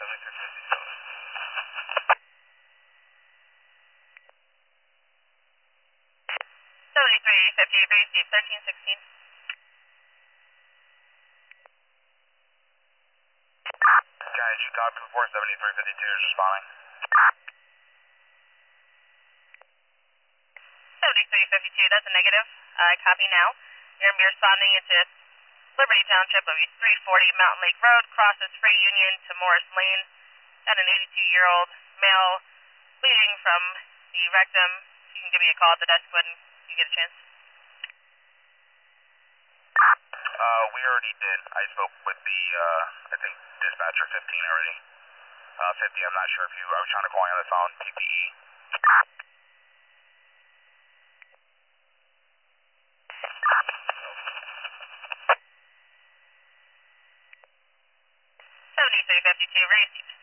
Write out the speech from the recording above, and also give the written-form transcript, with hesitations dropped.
7350, base deep 1316. Guys, you copy before 7352 is responding. 7352, that's a negative. Copy now. You're going to be responding into Liberty Township of East 340 Mountain Lake Road, crosses Free Union to Morris Lane. Got an 82-year-old male bleeding from the rectum. You can give me a call at the desk when you get a chance. We already did. I spoke with the, I think, dispatcher 15 already. 50, I'm not sure if you, I was trying to call you on the phone, PPE. Race